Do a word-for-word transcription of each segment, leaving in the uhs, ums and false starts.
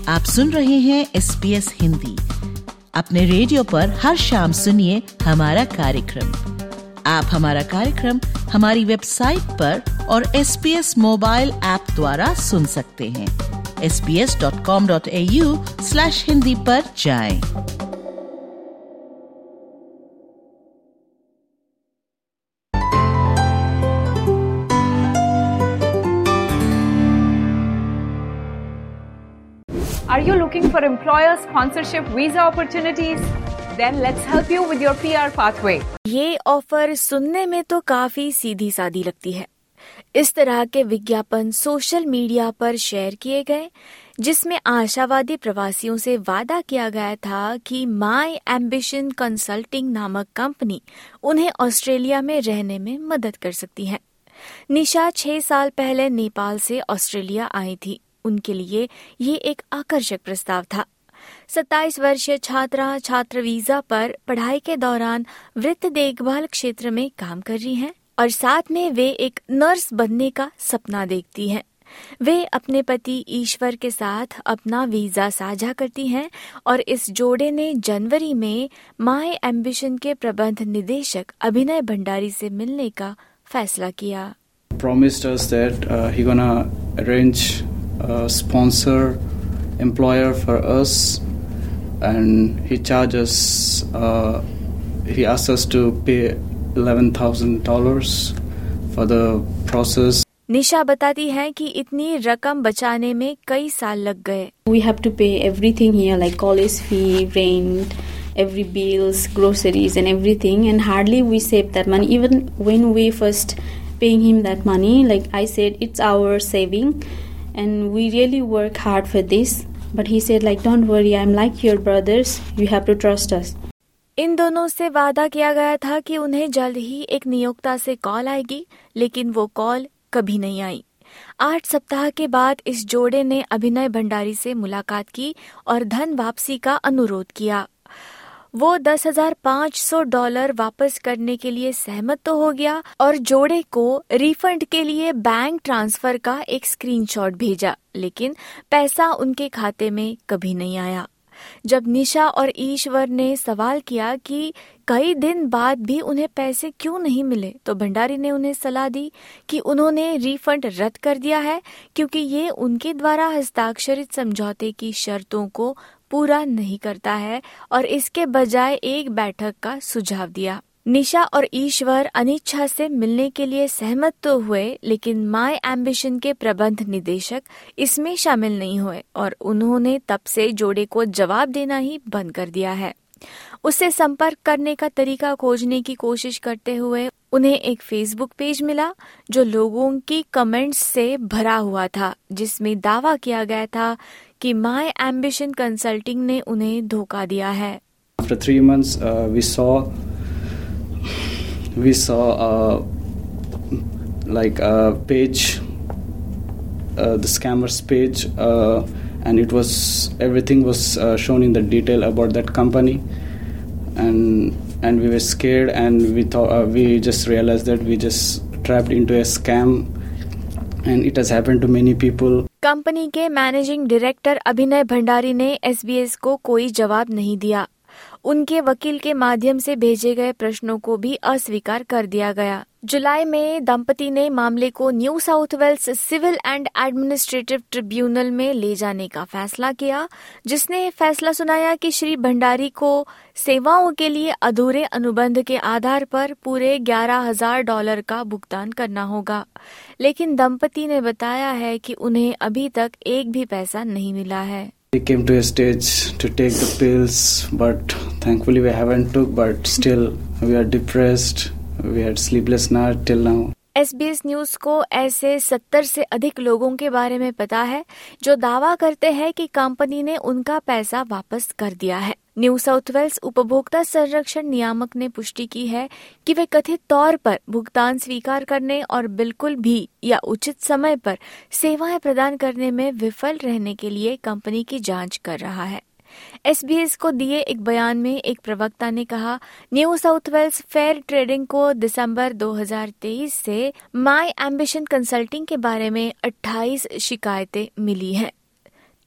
आप सुन रहे हैं एस बी एस हिंदी। अपने रेडियो पर हर शाम सुनिए हमारा कार्यक्रम। आप हमारा कार्यक्रम हमारी वेबसाइट पर और S B S mobile app द्वारा सुन सकते हैं। S B S dot com dot A U slash Hindi पर जाएं। Are you looking for employer sponsorship visa opportunities? Then let's help you with your P R pathway. ये offer सुनने में तो काफी सीधी सादी लगती है। इस तरह के विज्ञापन सोशल मीडिया पर शेयर किए गए, जिसमें आशावादी प्रवासियों से वादा किया गया था कि माई एम्बिशन कंसल्टिंग नामक कंपनी उन्हें ऑस्ट्रेलिया में रहने में मदद कर सकती है। निशा छह साल पहले नेपाल से ऑस्ट्रेलिया आई थी। उनके लिए ये एक आकर्षक प्रस्ताव था। सत्ताईस वर्षीय छात्रा छात्र वीजा पर पढ़ाई के दौरान वृत्त देखभाल क्षेत्र में काम कर रही हैं और साथ में वे एक नर्स बनने का सपना देखती हैं। वे अपने पति ईश्वर के साथ अपना वीजा साझा करती हैं और इस जोड़े ने जनवरी में माई एम्बिशन के प्रबंध निदेशक अभिनय भंडारी से मिलने का फैसला किया। Promised us that uh, he gonna arrange a sponsor employer for us, and he charges uh, he asks us to pay eleven thousand dollars for the process. निशा बताती है कि इतनी रकम बचाने में कई साल लग गए। We have to pay everything here, like college fee, rent, every bills, groceries and everything, and hardly we save that money. Even when we first paying him that money, like I said, it's our saving and we really work hard for this. But he said, like, don't worry, I'm like your brothers, you have to trust us. इन दोनों से वादा किया गया था कि उन्हें जल्द ही एक नियोक्ता से कॉल आएगी, लेकिन वो कॉल कभी नहीं आई। आठ सप्ताह के बाद इस जोड़े ने अभिनय भंडारी से मुलाकात की और धन वापसी का अनुरोध किया। वो दस हजार पाँच सौ डॉलर वापस करने के लिए सहमत तो हो गया और जोड़े को रिफंड के लिए बैंक ट्रांसफर का एक स्क्रीनशॉट भेजा, लेकिन पैसा उनके खाते में कभी नहीं आया। जब निशा और ईश्वर ने सवाल किया कि कई दिन बाद भी उन्हें पैसे क्यों नहीं मिले, तो भंडारी ने उन्हें सलाह दी कि उन्होंने रिफंड रद्द कर दिया है क्योंकि ये उनके द्वारा हस्ताक्षरित समझौते की शर्तों को पूरा नहीं करता है और इसके बजाय एक बैठक का सुझाव दिया। निशा और ईश्वर अनिच्छा से मिलने के लिए सहमत तो हुए, लेकिन माई एम्बिशन के प्रबंध निदेशक इसमें शामिल नहीं हुए और उन्होंने तब से जोड़े को जवाब देना ही बंद कर दिया है। उससे संपर्क करने का तरीका खोजने की कोशिश करते हुए उन्हें एक फेसबुक पेज मिला जो लोगों की कमेंट्स से भरा हुआ था, जिसमें दावा किया गया था कि माई एम्बिशन कंसल्टिंग ने उन्हें धोखा दिया है। After three months, uh, we saw we saw uh, like a page, uh, the scammers page, uh, and it was everything was uh, shown in the detail about that company, and and we were scared, and we thought uh, we just realized that we just trapped into a scam, and it has happened to many people. Company के managing director Abhinay Bhandari ने S B S को कोई जवाब नहीं दिया। उनके वकील के माध्यम से भेजे गए प्रश्नों को भी अस्वीकार कर दिया गया। जुलाई में दंपति ने मामले को New South Wales Civil and Administrative Tribunal में ले जाने का फैसला किया, जिसने फैसला सुनाया कि श्री भंडारी को सेवाओं के लिए अधूरे अनुबंध के आधार पर पूरे ग्यारह हजार डॉलर का भुगतान करना होगा। लेकिन दंपति ने बताया है कि उन्हें अभी तक एक भी पैसा नहीं मिला है। We came to a stage to take the pills, but thankfully we haven't took, but still we are depressed. We had sleepless night till now. S B S news को ऐसे सत्तर से अधिक लोगों के बारे में पता है जो दावा करते हैं कि कंपनी ने उनका पैसा वापस कर दिया है। न्यू साउथ वेल्स उपभोक्ता संरक्षण नियामक ने पुष्टि की है कि वे कथित तौर पर भुगतान स्वीकार करने और बिल्कुल भी या उचित समय पर सेवाएं प्रदान करने में विफल रहने के लिए कंपनी की जांच कर रहा है। एस बी एस को दिए एक बयान में एक प्रवक्ता ने कहा, New South Wales Fair Trading को दिसंबर दो हज़ार तेईस से माई एम्बिशन कंसल्टिंग के बारे में अट्ठाईस शिकायतें मिली हैं।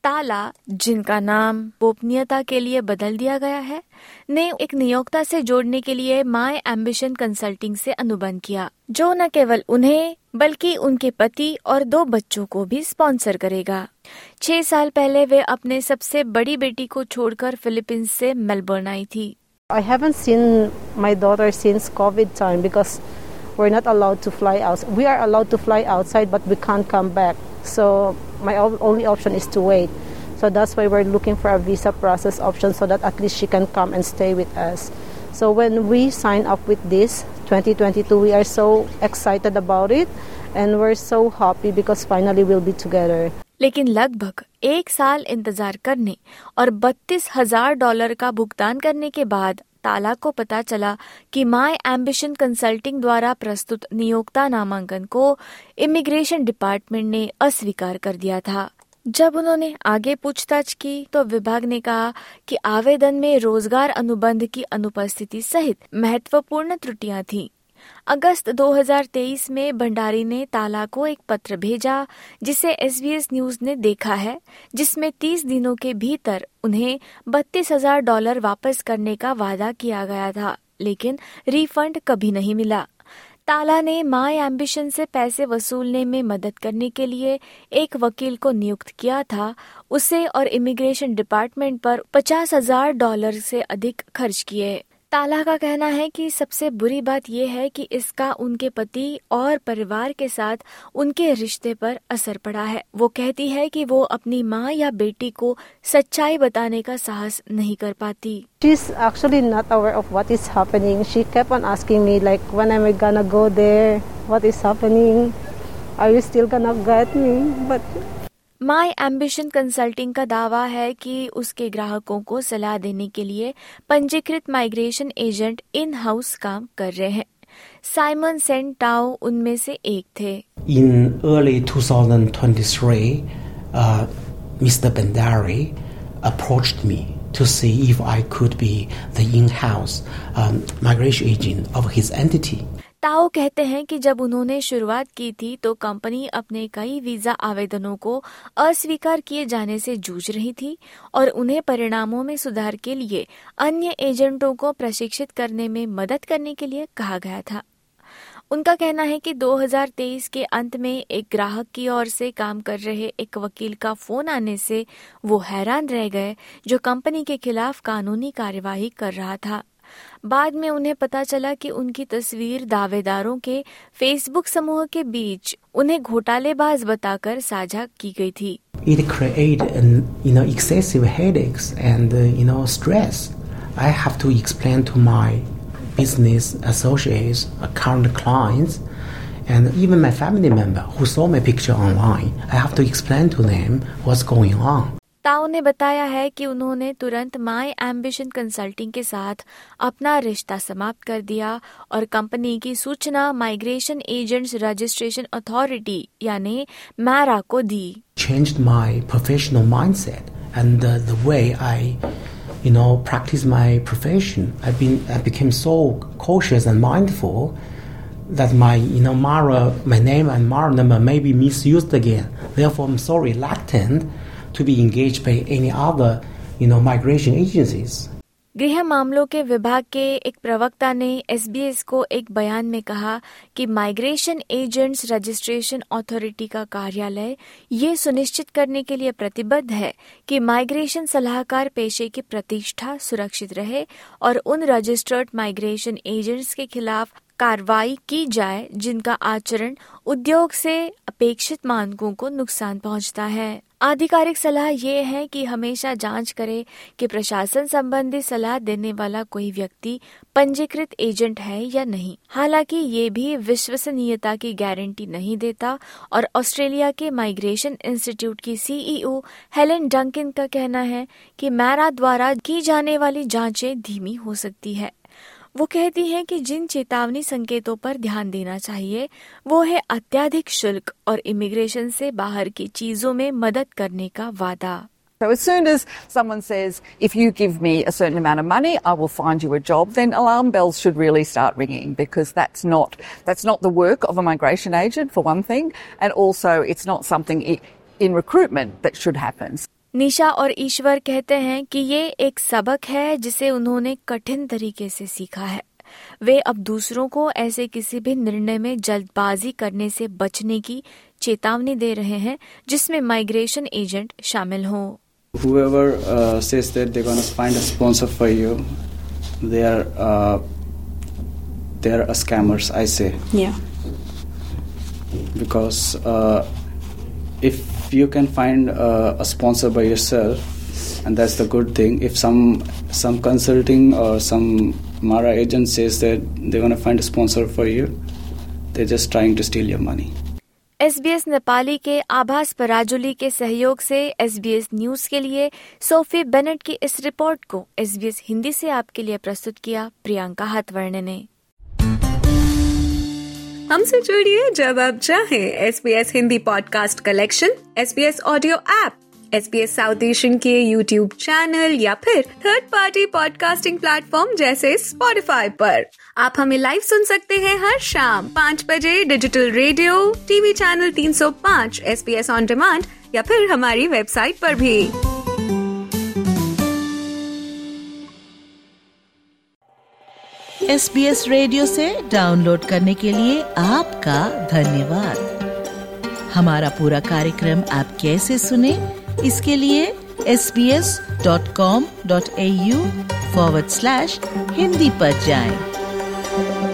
ताला, जिनका नाम गोपनीयता के लिए बदल दिया गया है, ने एक नियोक्ता से जोड़ने के लिए माय एम्बिशन कंसल्टिंग से अनुबंध किया, जो न केवल उन्हें बल्कि उनके पति और दो बच्चों को भी स्पॉन्सर करेगा। छह साल पहले वे अपने सबसे बड़ी बेटी को छोड़कर फिलीपींस से मेलबर्न आई थी। I haven't seen my daughter since COVID time because we're not allowed to fly out. We are allowed to fly outside, but we can't come back. So my only option is to wait. So that's why we're looking for a visa process option so that at least she can come and stay with us. So when we sign up with this twenty twenty-two, we are so excited about it and we're so happy because finally we'll be together. लेकिन लगभग एक साल इंतजार करने और बत्तीस हजार dollar का भुगतान करने के बाद ताला को पता चला कि माय एम्बिशन कंसल्टिंग द्वारा प्रस्तुत नियोक्ता नामांकन को इमिग्रेशन डिपार्टमेंट ने अस्वीकार कर दिया था। जब उन्होंने आगे पूछताछ की तो विभाग ने कहा कि आवेदन में रोजगार अनुबंध की अनुपस्थिति सहित महत्वपूर्ण त्रुटियां थीं। अगस्त दो हज़ार तेईस में भंडारी ने ताला को एक पत्र भेजा जिसे एसबीएस न्यूज ने देखा है, जिसमें तीस दिनों के भीतर उन्हें बत्तीस हजार डॉलर वापस करने का वादा किया गया था, लेकिन रिफंड कभी नहीं मिला। ताला ने माय एम्बिशन से पैसे वसूलने में मदद करने के लिए एक वकील को नियुक्त किया था। उसे और इमिग्रेशन डिपार्टमेंट पर पचास हजार डॉलर से अधिक खर्च किए। ताला का कहना है कि सबसे बुरी बात यह है कि इसका उनके पति और परिवार के साथ उनके रिश्ते पर असर पड़ा है। वो कहती है कि वो अपनी माँ या बेटी को सच्चाई बताने का साहस नहीं कर पाती। She's actually not aware of what is happening. She kept on asking me like, when am I gonna go there? What is happening? Are you still gonna get me? But My Ambition Consulting का दावा है कि उसके ग्राहकों को सलाह देने के लिए पंजीकृत माइग्रेशन एजेंट इन हाउस काम कर रहे हैं। साइमन सेंट टाओ उनमें से एक थे। In early twenty twenty-three, uh, Mister Bandari approached me to see if I could be the in-house um, migration agent of his entity. ताओ कहते हैं कि जब उन्होंने शुरुआत की थी तो कंपनी अपने कई वीजा आवेदनों को अस्वीकार किए जाने से जूझ रही थी और उन्हें परिणामों में सुधार के लिए अन्य एजेंटों को प्रशिक्षित करने में मदद करने के लिए कहा गया था। उनका कहना है कि दो हज़ार तेईस के अंत में एक ग्राहक की ओर से काम कर रहे एक वकील का फोन आने से वो हैरान रह गए, जो कंपनी के खिलाफ कानूनी कार्यवाही कर रहा था। बाद में उन्हें पता चला कि उनकी तस्वीर दावेदारों के फेसबुक समूह के बीच उन्हें घोटालेबाज बताकर साझा की गई थी। It created, you know, excessive headaches and uh, you know stress. I have to explain to my business associates, current clients, and even my family member who saw my picture online. I have to explain to them what's going on. ताओ ने बताया है कि उन्होंने तुरंत my Ambition consulting के साथ अपना रिश्ता समाप्त कर दिया और कंपनी की सूचना माइग्रेशन एजेंट्स रजिस्ट्रेशन अथॉरिटी यानी मैरा को दी। Changed my professional mindset and uh, the way I, you know, practice my profession. I've been, I became so cautious and mindful that my, you know, Mara, my name and Mara number may be misused again. Therefore, I'm so reluctant to be engaged by any other, you know, migration agencies. गृह मामलों के विभाग के एक प्रवक्ता ने SBS को एक बयान में कहा कि माइग्रेशन एजेंट्स रजिस्ट्रेशन अथॉरिटी का कार्यालय ये सुनिश्चित करने के लिए प्रतिबद्ध है कि माइग्रेशन सलाहकार पेशे की प्रतिष्ठा सुरक्षित रहे और उन रजिस्टर्ड माइग्रेशन एजेंट्स के खिलाफ कार्रवाई की जाए जिनका आचरण उद्योग से अपेक्षित मानकों को नुकसान पहुंचता है। आधिकारिक सलाह ये है कि हमेशा जांच करें कि प्रशासन संबंधी सलाह देने वाला कोई व्यक्ति पंजीकृत एजेंट है या नहीं। हालांकि ये भी विश्वसनीयता की गारंटी नहीं देता और ऑस्ट्रेलिया के माइग्रेशन इंस्टीट्यूट की सीईओ हेलेन डंकिन का कहना है कि मैरा द्वारा की जाने वाली जांचें धीमी हो सकती है। वो कहती हैं कि जिन चेतावनी संकेतों पर ध्यान देना चाहिए वो है अत्यधिक शुल्क और इमिग्रेशन से बाहर की चीजों में मदद करने का वादा। So as soon as someone says, if you give me a certain amount of money, I will find you a job, then alarm bells should really start ringing, because that's not that's not the work of a migration agent, for one thing, and also it's not something in recruitment that should happen. निशा और ईश्वर कहते हैं कि ये एक सबक है जिसे उन्होंने कठिन तरीके से सीखा है। वे अब दूसरों को ऐसे किसी भी निर्णय में जल्दबाजी करने से बचने की चेतावनी दे रहे हैं जिसमें माइग्रेशन एजेंट शामिल हों। Whoever uh, says that they're going to find a sponsor for you, they are uh, they are a scammers, I say. Yeah. Because uh, if you can find uh, a sponsor by yourself, and that's the good thing. If some some consulting or some Mara agent says that they're going to find a sponsor for you, they're just trying to steal your money. S B S Nepali के आभास पराजुली के सहयोग से S B S news के लिए Sophie Bennett की इस report को S B S Hindi से आपके लिए प्रस्तुत किया प्रियंका हाथवर्णे ने। हमसे जुड़िए जब आप चाहें। S B S Hindi podcast collection, S B S audio app, S B S South Asian के यूट्यूब चैनल या फिर थर्ड पार्टी पॉडकास्टिंग प्लेटफॉर्म जैसे स्पॉटिफाई पर। आप हमें लाइव सुन सकते हैं हर शाम पाँच बजे डिजिटल रेडियो, टीवी चैनल तीन सौ पाँच, S B S on demand या फिर हमारी वेबसाइट पर भी। एस बी एस रेडियो से डाउनलोड करने के लिए आपका धन्यवाद। हमारा पूरा कार्यक्रम आप कैसे सुने, इसके लिए S B S dot com dot A U forward slash Hindi पर जाएं।